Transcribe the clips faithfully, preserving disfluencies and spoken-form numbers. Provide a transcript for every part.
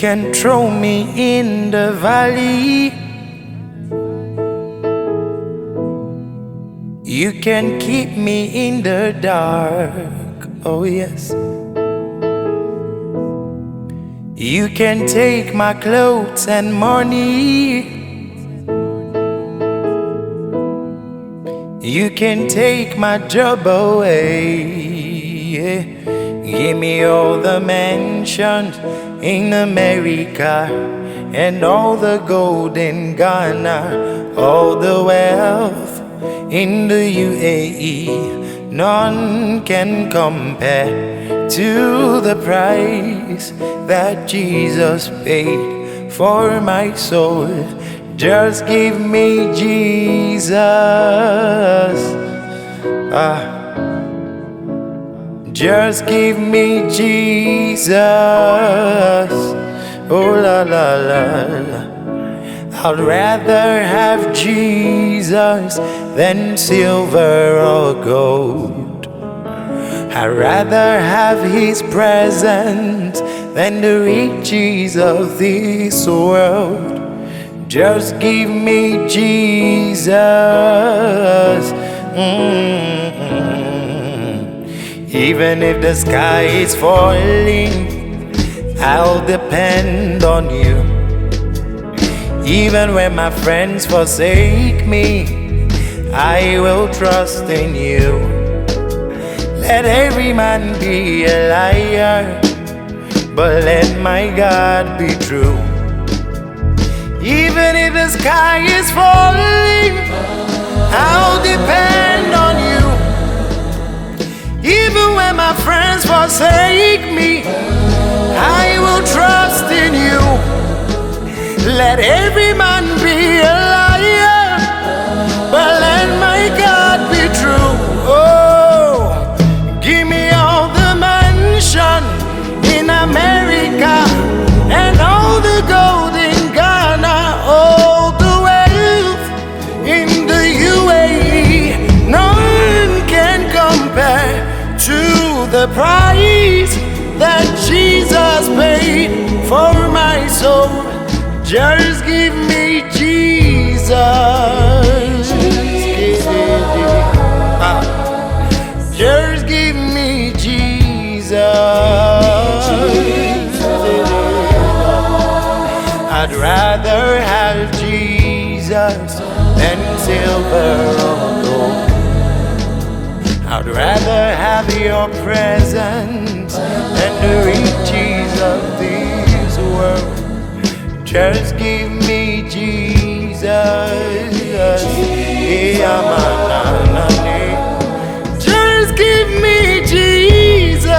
can throw me in the valley, you can keep me in the dark, oh yes. You can take my clothes and money, you can take my job away, yeah. Give me all the mansions in America and all the gold in Ghana, all the wealth in the U A E. None can compare to the price that Jesus paid for my soul. Just give me Jesus. Ah. Just give me Jesus. Oh la la la la. I'd rather have Jesus than silver or gold. I'd rather have His presence than the riches of this world. Just give me Jesus. Mm-hmm. Even if the sky is falling, I'll depend on you. Even when my friends forsake me, I will trust in you. Let every man be a liar, but let my God be true. Even if the sky is falling, I'll depend on you. Even when my friends forsake me, I will trust in you. Let every man be a liar, but let my God be true. Oh, give me all the mansion in America and all the gold in Ghana, all the wealth in the U A E. None can compare to the price that Jesus paid for my soul. Just give me Jesus. Ah. Just give me Jesus. I'd rather have Jesus than silver or gold. I'd rather have your presence than the riches of this world. Just give me Jesus. Just give me Jesus.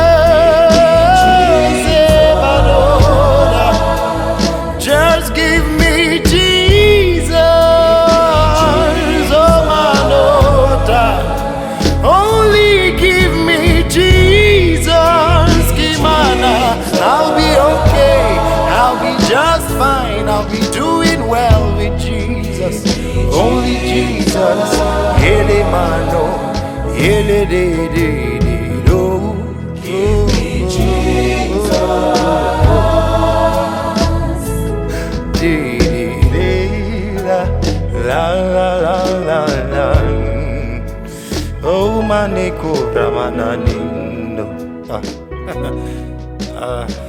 Just give me Jesus. Oh my Lord, only give me Jesus. Kimana, I'll be okay. I'll be just fine. I'll be doing well with Jesus. Only Jesus. Hele mano, hele de de de do. Give me Jesus. De de de la la la la la. Oh maneko bramananindo. Ah. Ah.